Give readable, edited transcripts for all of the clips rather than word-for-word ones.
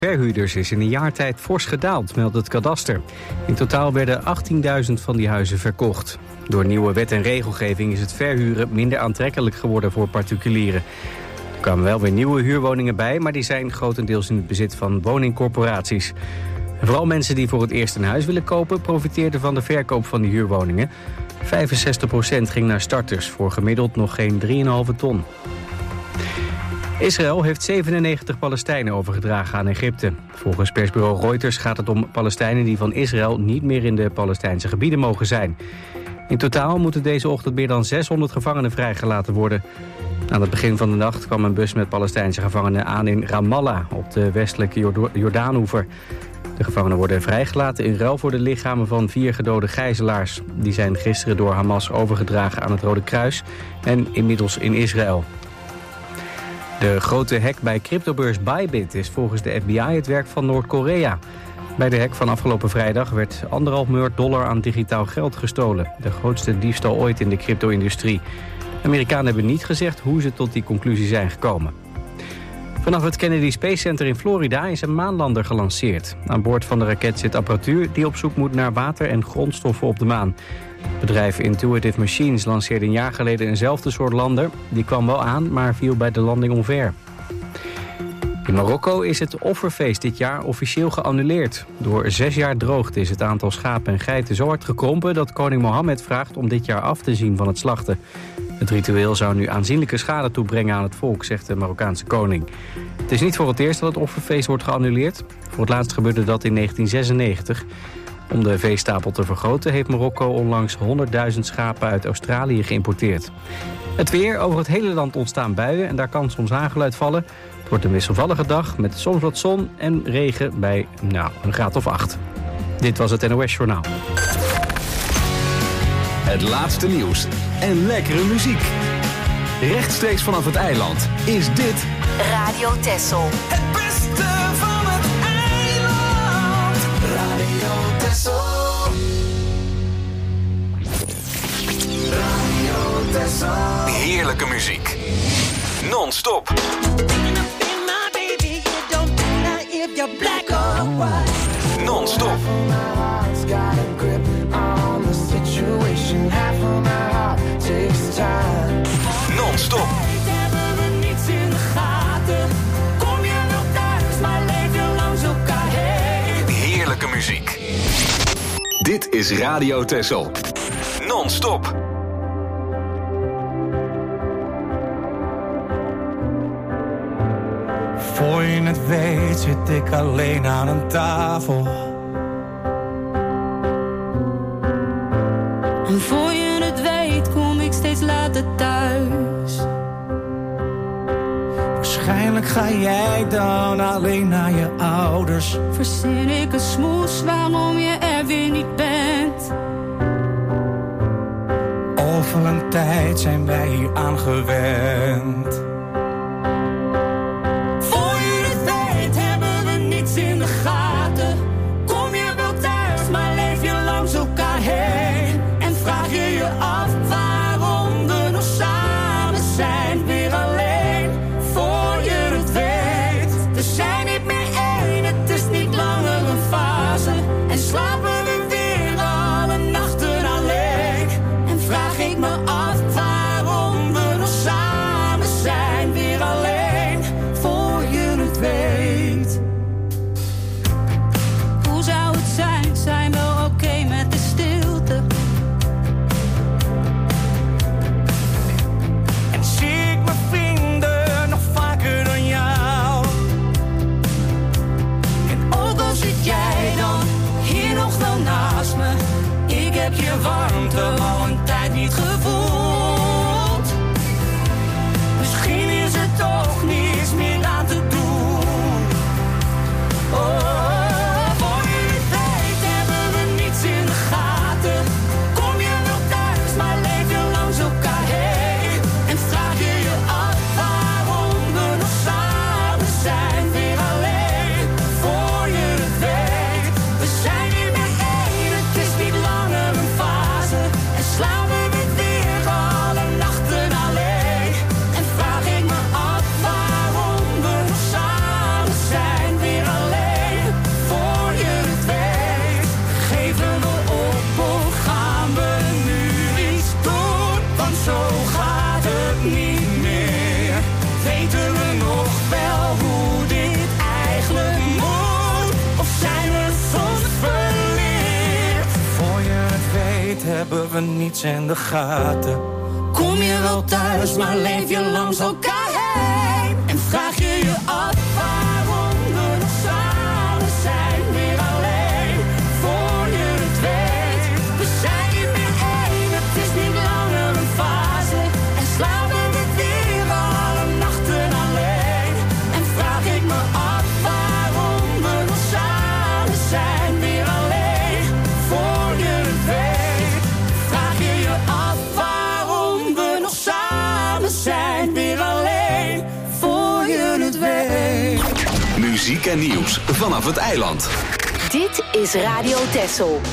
Verhuurders is in een jaar tijd fors gedaald, meldt het kadaster. In totaal werden 18.000 van die huizen verkocht. Door nieuwe wet en regelgeving is het verhuren minder aantrekkelijk geworden voor particulieren. Er kwamen wel weer nieuwe huurwoningen bij, maar die zijn grotendeels in het bezit van woningcorporaties. En vooral mensen die voor het eerst een huis willen kopen profiteerden van de verkoop van die huurwoningen. 65% ging naar starters, voor gemiddeld nog geen 3,5 ton. Israël heeft 97 Palestijnen overgedragen aan Egypte. Volgens persbureau Reuters gaat het om Palestijnen die van Israël niet meer in de Palestijnse gebieden mogen zijn. In totaal moeten deze ochtend meer dan 600 gevangenen vrijgelaten worden. Aan het begin van de nacht kwam een bus met Palestijnse gevangenen aan in Ramallah op de westelijke Jordaanoever. De gevangenen worden vrijgelaten in ruil voor de lichamen van 4 gedode gijzelaars. Die zijn gisteren door Hamas overgedragen aan het Rode Kruis en inmiddels in Israël. De grote hack bij cryptobeurs Bybit is volgens de FBI het werk van Noord-Korea. Bij de hack van afgelopen vrijdag werd $1,5 miljard aan digitaal geld gestolen. De grootste diefstal ooit in de crypto-industrie. De Amerikanen hebben niet gezegd hoe ze tot die conclusie zijn gekomen. Vanaf het Kennedy Space Center in Florida is een maanlander gelanceerd. Aan boord van de raket zit apparatuur die op zoek moet naar water en grondstoffen op de maan. Het bedrijf Intuitive Machines lanceerde een jaar geleden eenzelfde soort lander. Die kwam wel aan, maar viel bij de landing omver. In Marokko is het offerfeest dit jaar officieel geannuleerd. Door 6 jaar droogte is het aantal schapen en geiten zo hard gekrompen dat koning Mohammed vraagt om dit jaar af te zien van het slachten. Het ritueel zou nu aanzienlijke schade toebrengen aan het volk, zegt de Marokkaanse koning. Het is niet voor het eerst dat het offerfeest wordt geannuleerd. Voor het laatst gebeurde dat in 1996. Om de veestapel te vergroten heeft Marokko onlangs 100.000 schapen uit Australië geïmporteerd. Het weer, over het hele land ontstaan buien en daar kan soms hagel uitvallen. Het wordt een wisselvallige dag met soms wat zon en regen bij een graad of 8. Dit was het NOS Journaal. Het laatste nieuws en lekkere muziek. Rechtstreeks vanaf het eiland is dit Radio Texel. Het beste van het eiland. Radio Texel. Radio Texel. heerlijke muziek. Non-stop. Non-stop. Non-stop. Heerlijke muziek. Dit is Radio Texel. Non-stop. Voor je het weet zit ik alleen aan een tafel. En voor je het weet kom ik steeds later thuis. Waarschijnlijk ga jij dan alleen naar je ouders. Verzin ik een smoes waarom je er weer niet bent. Over een tijd zijn wij hier aan gewend. In de gaten, kom je wel thuis, maar leef je langs elkaar heen. En vraag je je af waarom we nog samen zijn, weer alleen. Voor je het weet, we zijn niet meer één, het is niet langer een fase. En slapen we weer alle nachten alleen. En vraag ik me af waarom we nog samen zijn, weer alleen. Voor je het weet. Zijn we oké met de stilte? En zie ik mijn vrienden nog vaker dan jou. En ook al zit jij dan hier nog wel naast me, ik heb je warmte al een tijd niet gevoeld. Misschien is er toch niets meer aan te doen. Oh. Slapen we weer hebben niets in de gaten. Kom je wel thuis, maar leef je langs elkaar heen? En vraag je je af waarom we nog samen zijn, weer alleen, voor je het weet. We zijn niet meer één, het is niet langer een fase. En slapen we weer alle nachten alleen. En vraag ik me af waarom we nog samen zijn, weer alleen, voor je het weet. Vraag je je af waarom we nog samen zijn, weer alleen, voor je het weet. Muziek en nieuws vanaf het eiland. Dit is Radio Texel.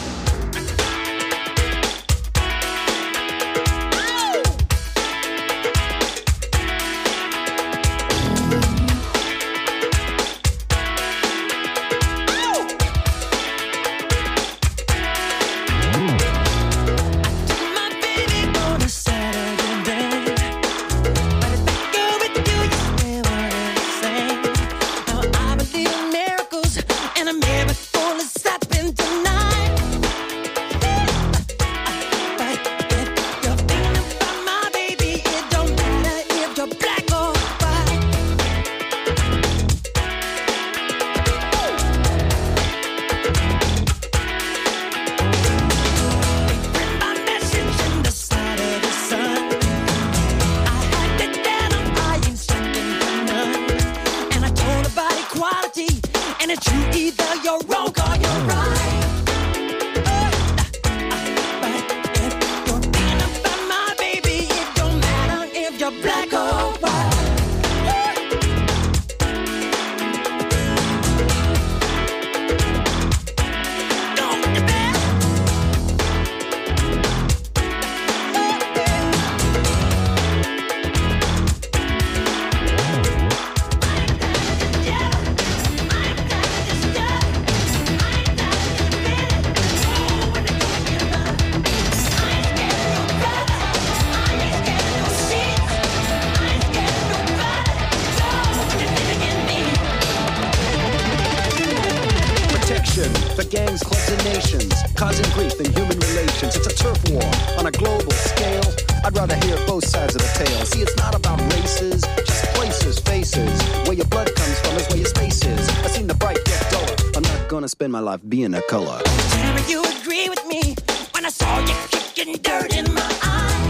Spend my life being a color. Tell you agree with me when I saw you kicking dirt in my eye.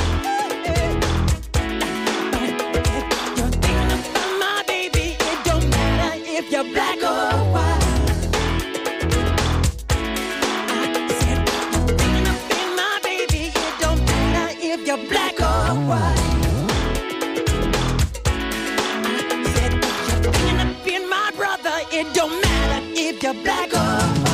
You're thinking about my baby. It don't matter if you're black or white. I said you're thinking about my baby. It don't matter if you're black or white. I said you're thinking about my brother. It don't matter if you're black or white.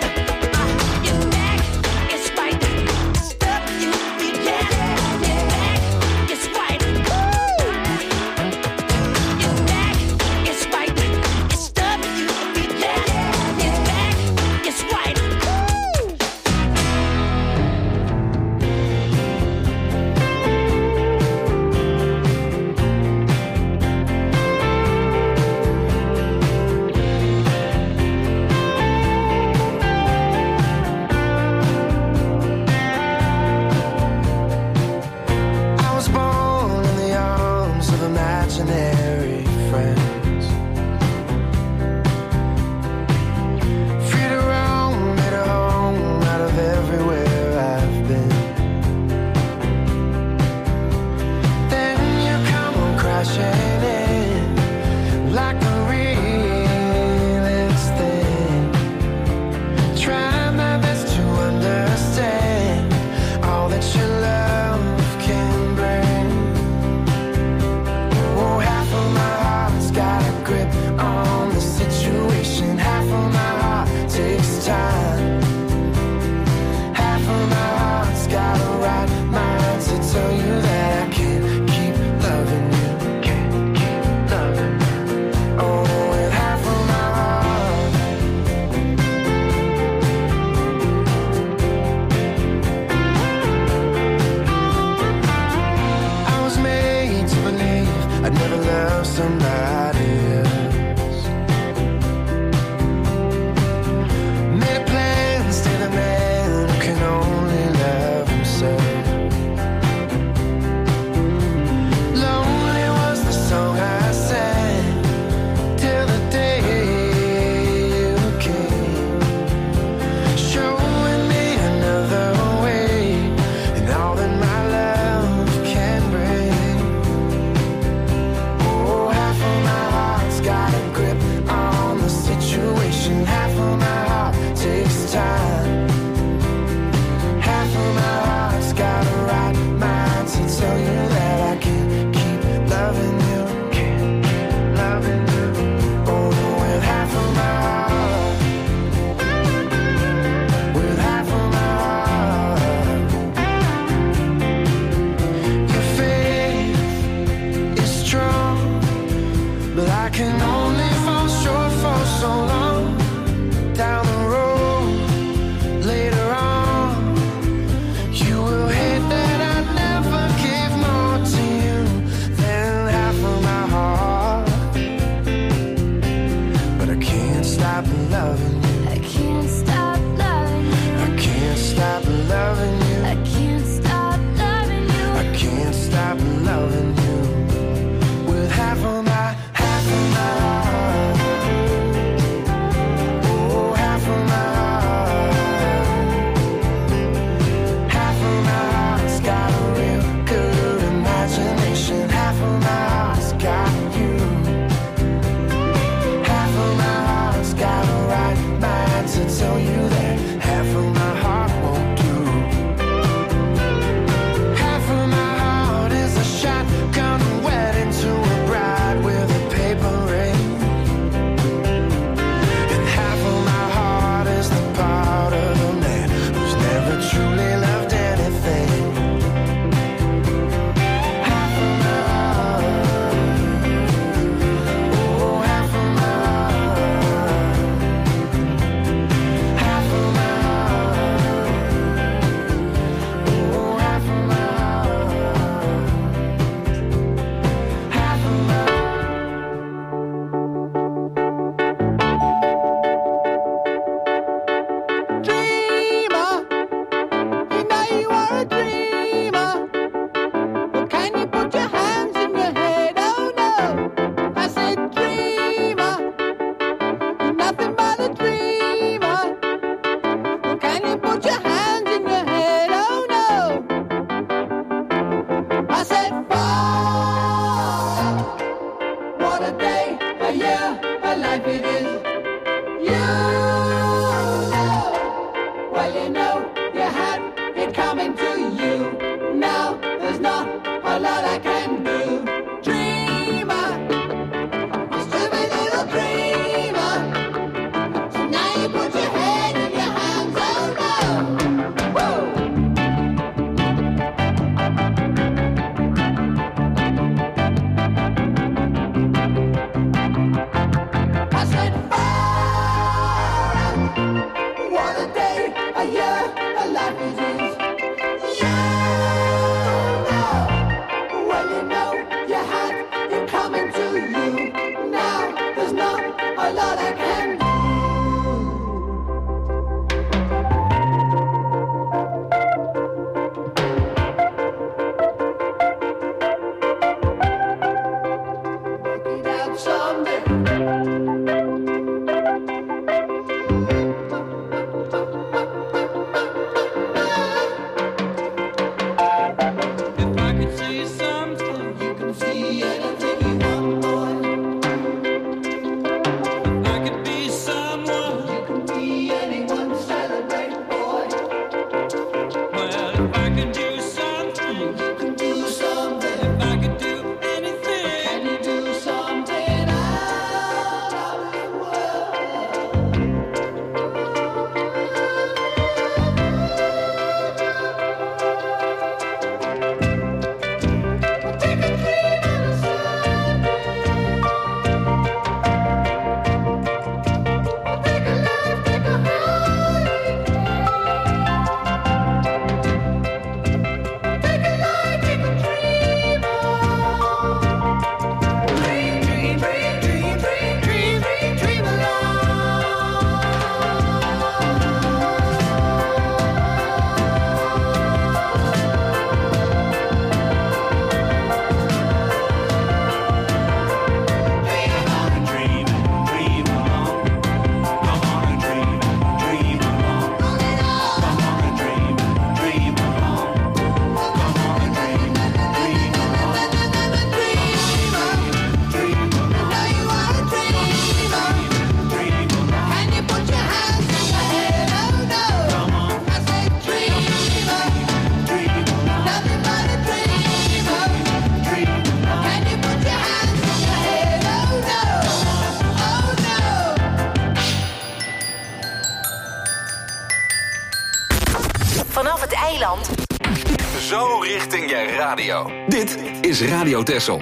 Stuff you began. I'd never love somebody else. Made plans to the man who can only love himself. Lonely was the song I sang till the day you came, showing me another way and all that my love can bring. Oh, half of my heart's got a grip on the situation. Half of my heart takes time. Half of my heart's got a right mind to tell you that I can't keep loving you, can't keep loving you. Oh, with half of my heart, with half of my heart. Your faith is strong, but I can only fall short for so long. Down the road, later on, you will hate that I never gave more to you than half of my heart. But I can't stop loving you. I can't stop loving you. I can't stop loving you. I can't stop loving you. I can't stop loving you. With half of my heart. Oh, half of my heart. Half of my heart's got a real good imagination. Half of my heart's got you. Half of my heart's got a right mind to tell you that half of my heart won't do. Half of my heart is a shotgun wedding to a bride with a paper ring. And half of my heart is the part of a man who's never truly loved anything. Half of my heart. Oh, half of my heart. Half of my heart. Oh, half of my heart. Half of my Dreamer, you know you are a dreamer. Well, can you put your hands in your head? Oh no, I said dreamer, you're nothing but a dreamer. Well, can you put your hands in your head? Oh no, I said fall. What a day, a year, a life it is. You know, well you know you had it coming to you. Now there's not a lot I can do. Dreamer, you stupid little dreamer. So now you put your head in your hands, oh no. Woo! I said fire. What a day, a year, a life it is. You know, well zo richting je radio. Dit is Radio Texel.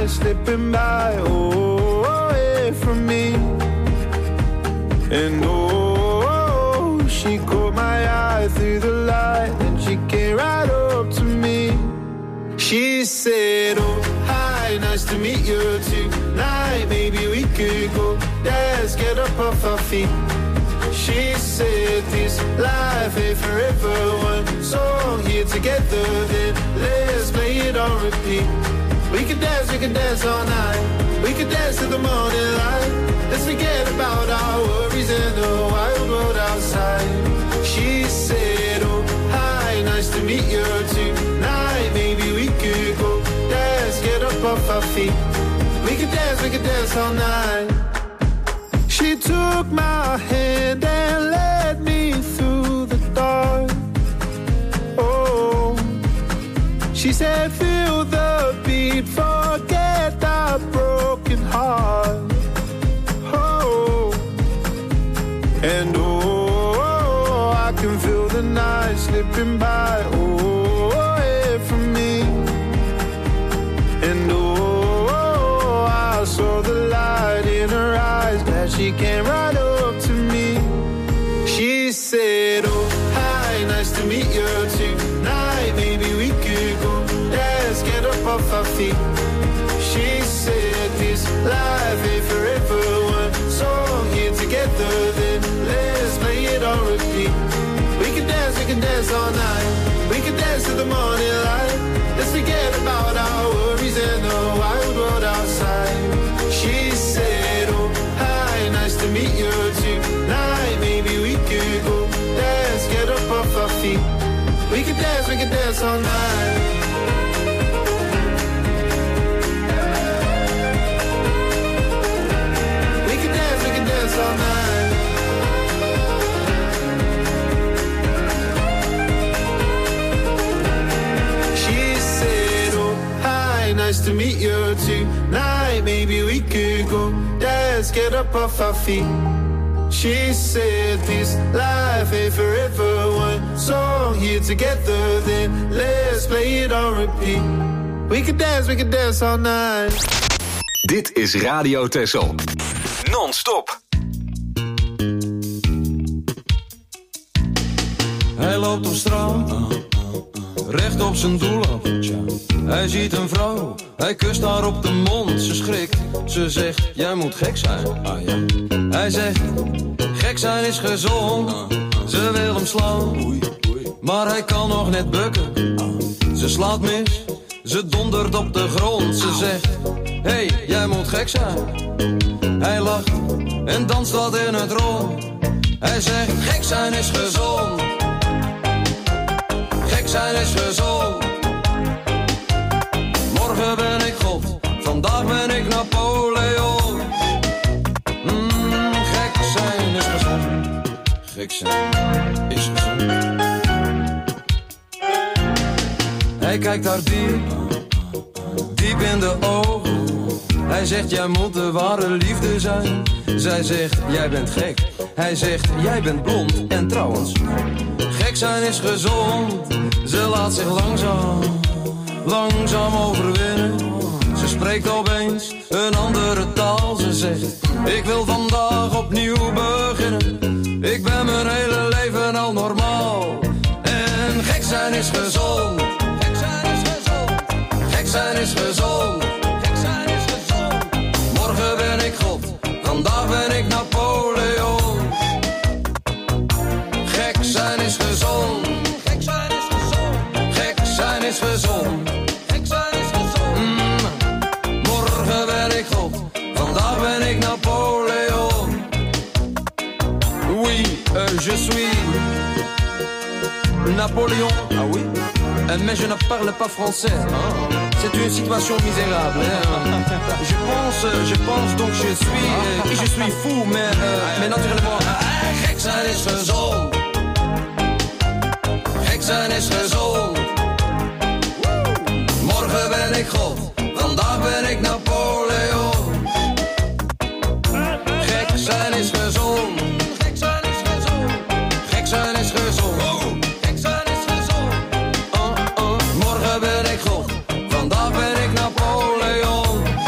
night slipping by, oh, away from me. And oh, she caught my eye through the light, and she came right up to me. She said, oh, hi, nice to meet you tonight. Maybe we could go dance, get up off our feet. She said this life ain't forever. One song here together, then let's play it on repeat. We could dance all night. We could dance till the morning light. Let's forget about our worries and the wild world outside. She said, oh, hi, nice to meet you tonight. Maybe we could go dance, get up off our feet. We could dance all night. She took my hand and led me through the dark. Oh, she said, feel the beat, forget that broken heart. Oh, and oh, I can feel the night slipping by, oh, away from me. And oh, I saw the light in her eyes, glad she came right up to me. She said, oh, hi, nice to meet you tonight. Maybe we could go dance, get up off our feet. She said this life ain't forever. One song here together, then let's play it on repeat. We can dance all night. We can dance till the morning light. Let's forget about our worries and the wild world outside. She said, oh, hi, nice to meet you tonight. Maybe we could go dance, get up off our feet. We can dance all night. We can dance all night. She said, oh, hi, nice to meet you tonight. Maybe we could go dance, get up off our feet. She said this life ain't forever. One song here together, then let's play it on repeat. We can dance all night. Dit is Radio Texel. Non-stop. Hij loopt op straat, recht op zijn doel af. Hij ziet een vrouw, hij kust haar op de mond. Ze schrikt, ze zegt, jij moet gek zijn. Hij zegt, gek zijn is gezond. Ze wil hem slaan, maar hij kan nog net bukken. Ze slaat mis, ze dondert op de grond. Ze zegt, hey, jij moet gek zijn. Hij lacht en danst wat in het rond. Hij zegt, gek zijn is gezond. Gek zijn is gezond. Morgen ben ik God, vandaag ben ik Napoleon. Gek zijn is gezond. Gek zijn is gezond. Hij kijkt haar diep in de ogen. Hij zegt, jij moet de ware liefde zijn. Zij zegt, jij bent gek. Hij zegt, jij bent blond. En trouwens, gek zijn is gezond. Ze laat zich langzaam overwinnen. Ze spreekt opeens een andere taal. Ze zegt, ik wil vandaag opnieuw beginnen. Ik ben mijn hele leven al normaal. En gek zijn is gezond. Gek zijn is gezond. Gek zijn is gezond. Gek zijn is gezond. Morgen ben ik God, vandaag ben ik Napoleon. Gek zijn is gezond. Gek zijn is gezond. Gek zijn is gezond. Gek zijn is gezond. Morgen ben ik God, vandaag ben ik Napoleon. Oui, je suis Napoléon. Ah oui? Mais je ne parle pas français. Hein? C'est une situation misérable. Hein? Je pense donc je suis fou, mais naturellement. Gek zijn is gezond. Gek zijn is gezond. Morgen ben ik God, vandaag ben ik Napoleon. Gek zijn is gezond. Gek zijn is gezond. Gek zijn is gezond. Gek zijn is gezond. Morgen ben ik God, vandaag ben ik Napoleon.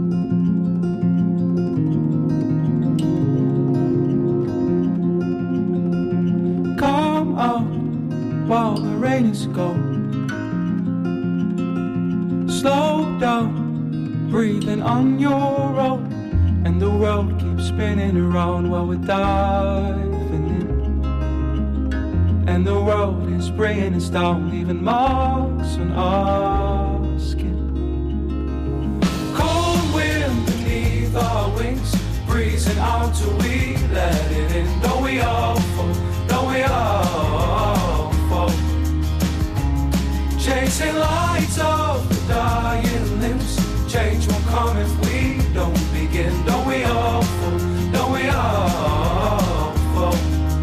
is gold. Slow down, breathing on your own, and the world keeps spinning around while we're diving in. And the world is bringing us down, leaving marks on our skin. Cold wind beneath our wings, breezing out till we let it in. Don't we all fall, don't we all fall? Chasing lights of the dying limbs, change won't come if we don't begin. Don't we all fall, don't we all fall?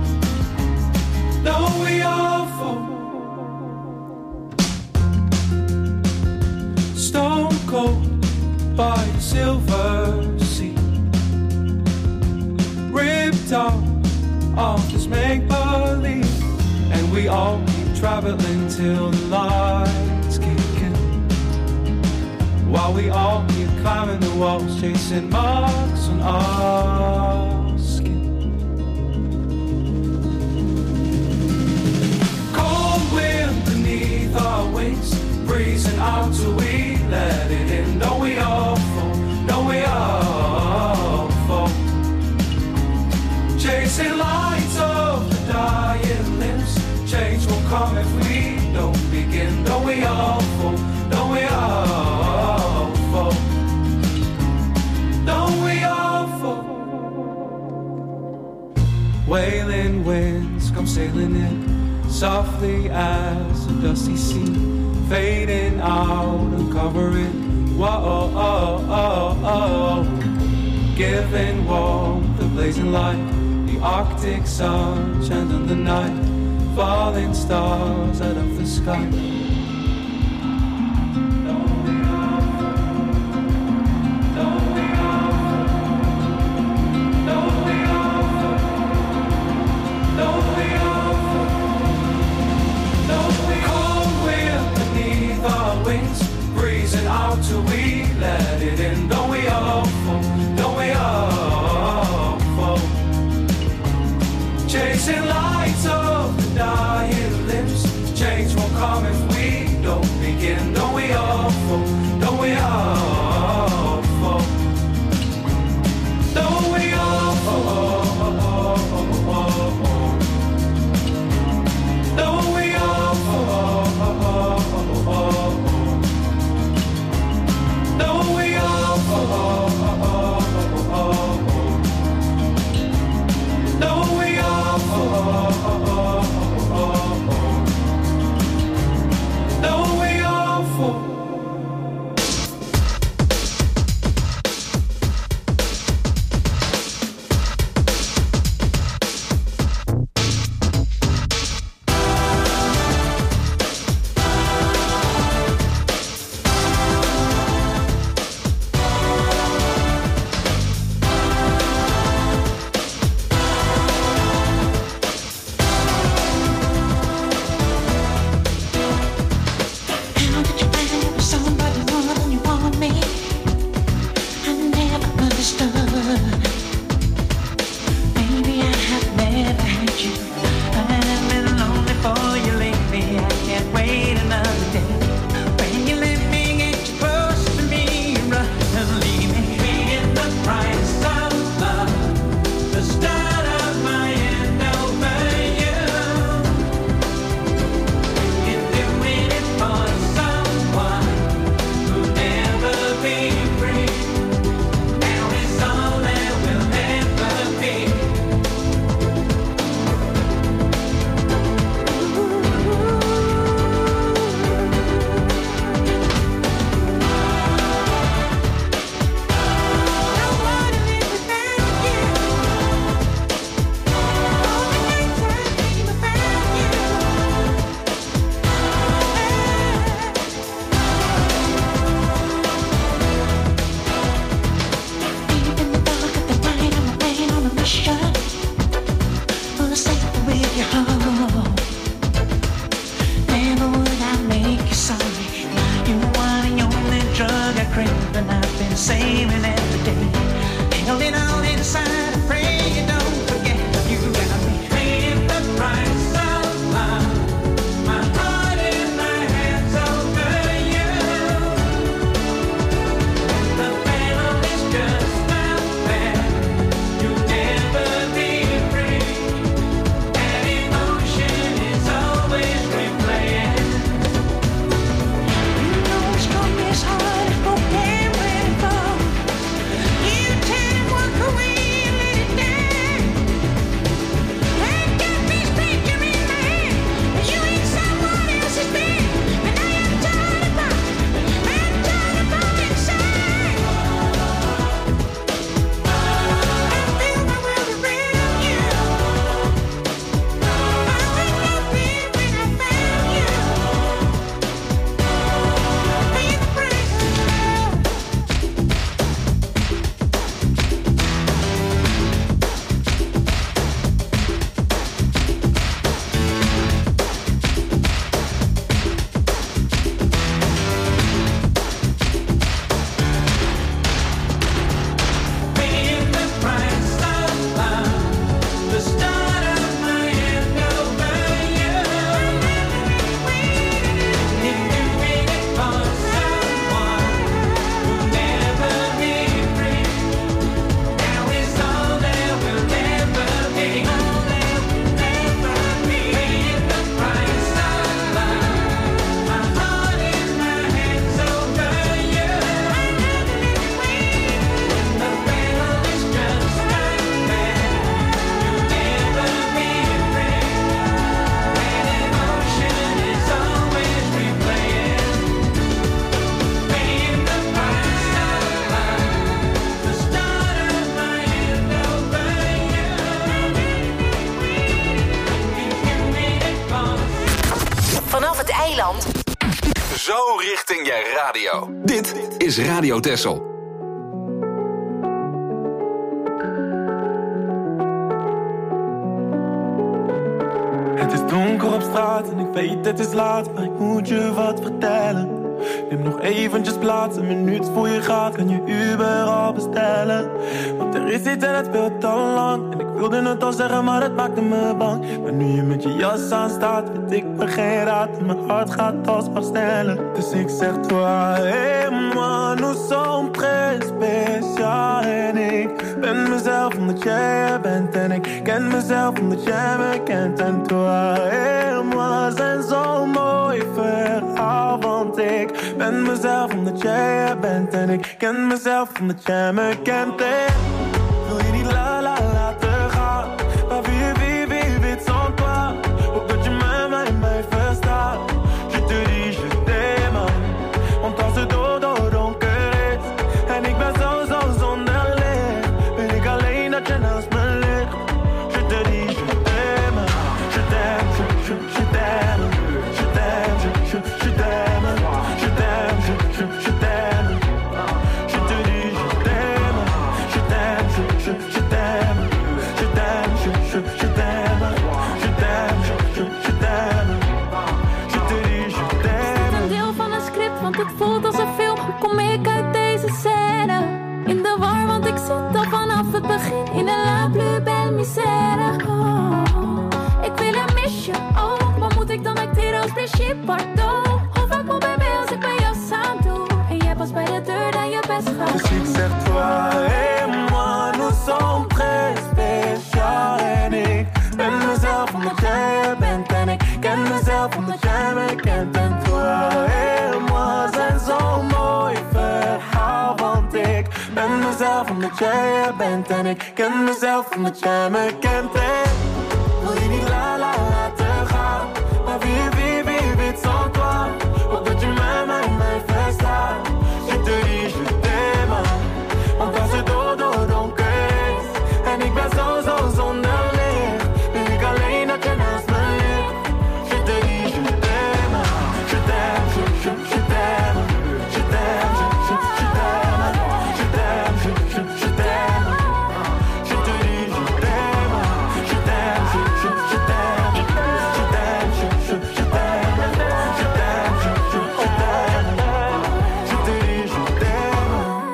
Don't we all fall? Stone cold by the silver sea, ripped out of this make-believe, and we all keep traveling till the lights kick in, while we all keep climbing the walls, chasing marks on our skin. Cold wind beneath our wings, breezing out till we let it in. Don't we all fall, don't we all fall? Chasing lights of the dying limbs, change won't come if we don't begin. Don't we all fall, don't we all fall? Don't we all fall? Wailing winds come sailing in, softly as a dusty sea, fading out and covering. Whoa, oh, oh, oh. Giving warmth, the blazing light, the Arctic sun shines on the night, falling stars out of the sky. Out till we let it in. Don't we all fall, don't we all fall? Chasing lights of the dying limbs, change won't come if we Zo richting je radio. Dit is Radio Texel. Het is donker op straat en ik weet het is laat, maar ik moet je wat vertellen. Neem nog eventjes plaats, een minuut voor je gaat, kan je Uber al bestellen. Want er is iets en het speelt al lang, en ik wilde het al zeggen, maar het maakte me bang. Maar nu je met je jas aan staat, weet ik me geen raad, en mijn hart gaat alsmaar sneller. Dus ik zeg toi et moi, nous sommes très spécial. En ik ben mezelf omdat jij er bent, en ik ken mezelf omdat jij me kent. En toi et moi zijn zo'n mooi verhaal, want ik ben mezelf omdat jij er bent, en ik ken mezelf omdat jij me kent. En wil je niet laten gaan, maar wie sans toi. Hoop dat je mij verstaat. Je te dis, je t'aime. Want als het donker is en ik ben zo zonder licht, wil ik alleen dat je naast me ligt. Je te dis, je t'aime. Je t'aime, je t'aime. Je t'aime, je t'aime. Je t'aime, je t'aime. Je te dis, je t'aime. Je t'aime, je t'aime. Je t'aime, je t'aime. Je t'aime, je t'aime. Je te dis, je t'aime. Het is een deel van een script, want het voelt als een film. Hoe kom ik uit deze scène? In de war, want ik zit al vanaf het begin in een la plus belle misère. Oh, ik wil en mis je ook. Wat moet ik dan acteren als Brigitte Bardot? Hoe vaak moet baby als ik bij jou samen doe? En jij pas bij de deur dan je best gaat. Dus ik zeg toi et moi, nous sommes très spécial. En ik ben mezelf omdat jij er bent, en ik ken mezelf omdat jij me kent. En toi et moi zijn zo'n mooi verhaal, want ik ben mezelf omdat jij er bent, en ik ken mezelf omdat jij me kent. En wil je niet laten gaan, maar wie sans toi. Hoop dat je mij verstaat. Je te dis, je t'aime. Want als het donker is en ik ben zo zonder licht, wil ik alleen dat je naast me ligt. Je te dis, je t'aime. Je t'aime, je t'aime. Je t'aime, je t'aime. Je t'aime, je t'aime. Je te dis, je t'aime. Je t'aime, je t'aime. Je t'aime, je t'aime. Je t'aime, je t'aime. Je te dis, je t'aime.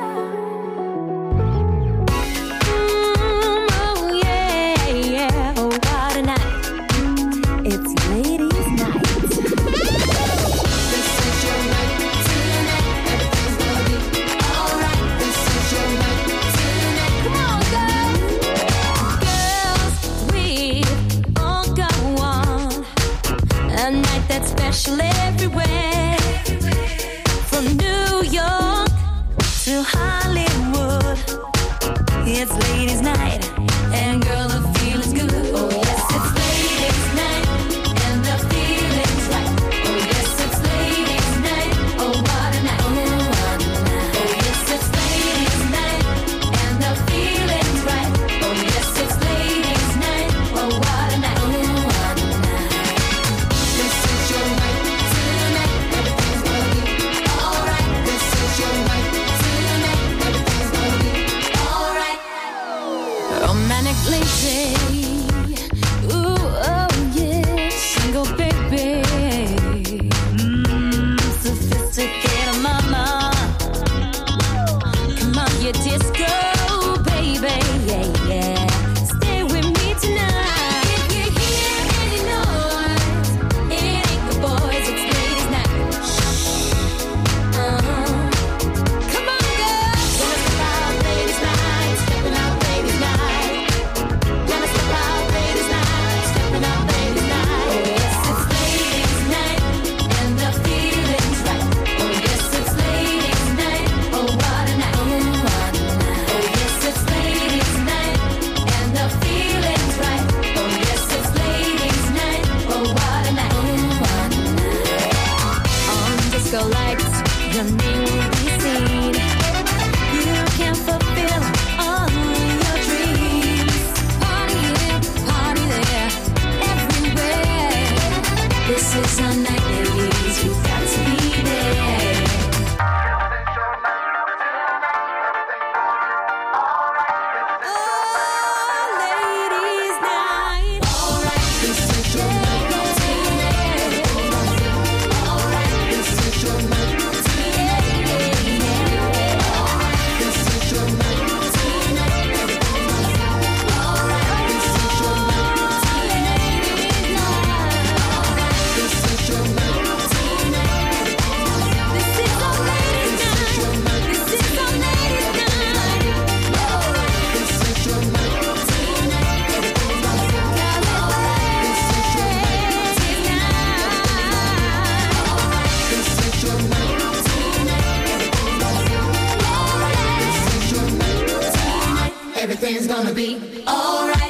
Oh yeah, yeah, oh what a night. It's ladies' night. This is your night tonight. Everything's gonna be alright. This is your night tonight. Come on, girls. Girls, we all go on a night that's special everywhere. From New York to Hollywood, it's ladies' night, and girl, the feeling's good. Oh yes, it's ladies' night, and the feeling's right. Oh yes, it's ladies' night. Oh what a night, oh what a night. Oh yes, it's ladies' night, and the feeling's right. Oh yes, it's ladies' night. Oh what a night, oh what a night. This is your night tonight. Everything's gonna be alright. This is your night tonight. Everything's gonna be alright. Romantic lady, ooh, oh yeah, single baby, sophisticated mama, come on, you disco baby, yeah, yeah, stay with me tonight. If you hear any noise, it ain't the boys, it's ladies' night. Come on, girls, gonna step out ladies' night, stepping out ladies' night. Gonna step out ladies' night, stepping out ladies' night. Oh yes, it's ladies' night, and the feeling's right. Oh yes, it's ladies' night. Oh what a night, oh what a night. Oh everything's gonna be alright.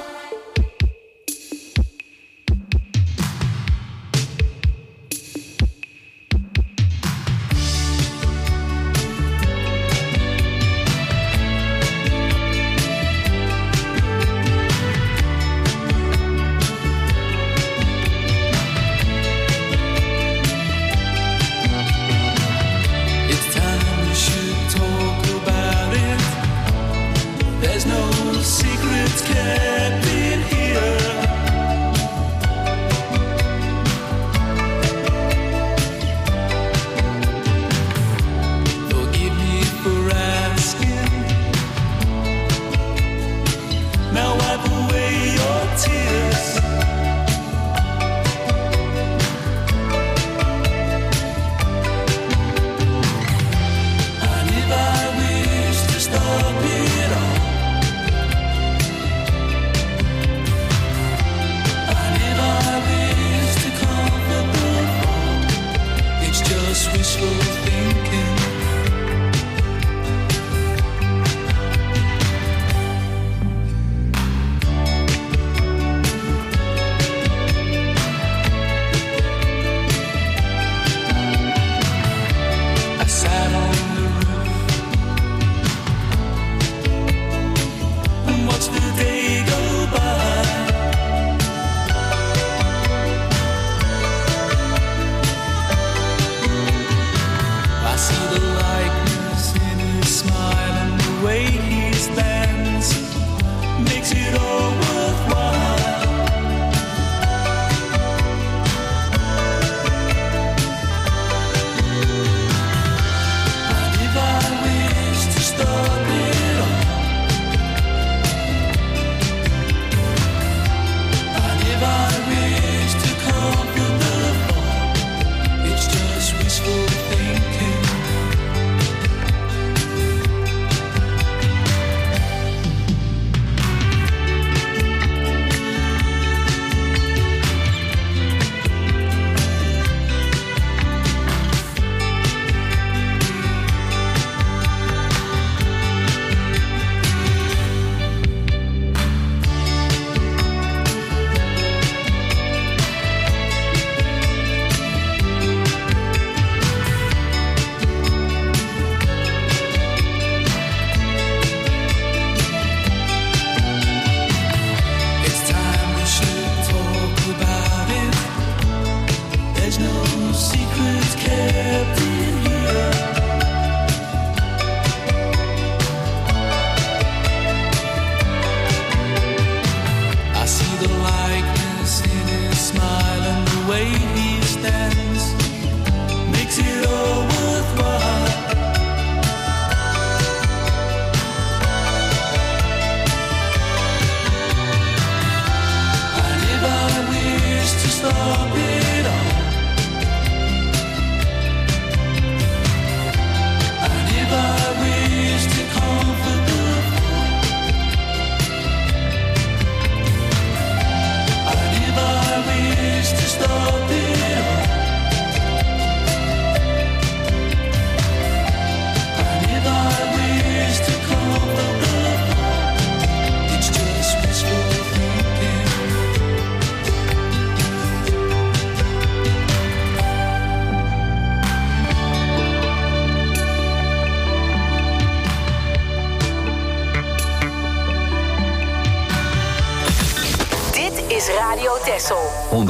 Radio Texel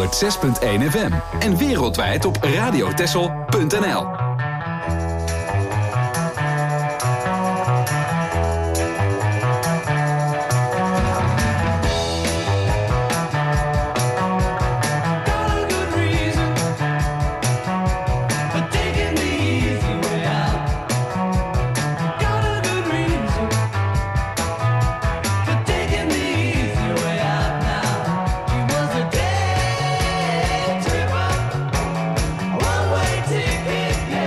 106.1 FM en wereldwijd op radiotexel.nl. Ticket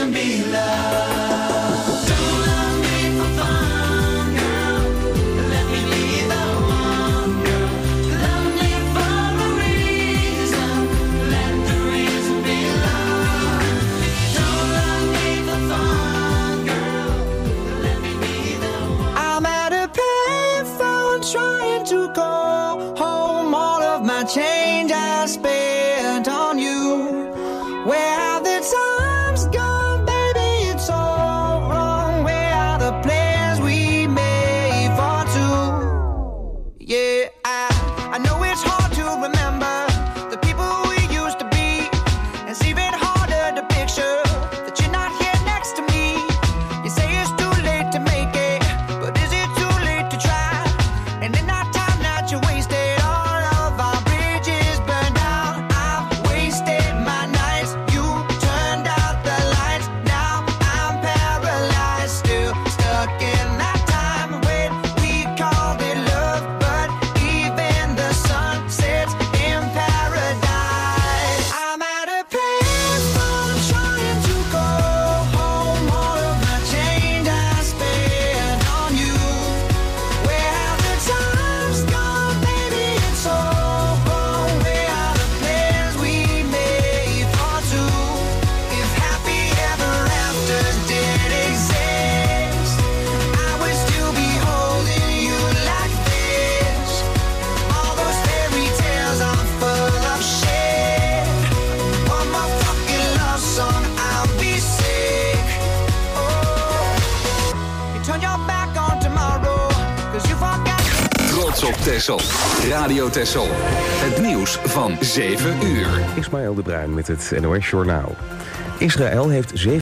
reason be love. Don't love me for fun, girl. Let me be the one, girl. Love me for a reason. Let the reason be love. Don't love me for fun, girl. Let me be the one. I'm at a payphone trying to call home. All of my change I spent on you. Where have the times gone, baby? It's all wrong. Where are the plans we made for two? Yeah, I know it's hard to remember the people we used to be. It's even harder to picture that you're not here next to me. You say it's too late to make it, but is it too late to try? And in that time that you wasted, all of our bridges burned down. I've wasted my nights. You turned out the lights. Now I'm paralyzed, still stuck in that time when we called it love. But even the sun sets in paradise. I'm at a payphone trying to go home. All of my change I spent on you. Where have the times gone, baby? It's all wrong. Where are the plans we made for two? If happy ever afters did exist, I would still be holding you like this. All those fairy tales are full of shit. One more fucking love song, I'll be sick. Oh, you turn your back on tomorrow, 'cause you forgot. Trots op Texel. Radio Texel. Het nieuws van 7 uur. Ismaël de Bruin met het NOS Journaal. Israël heeft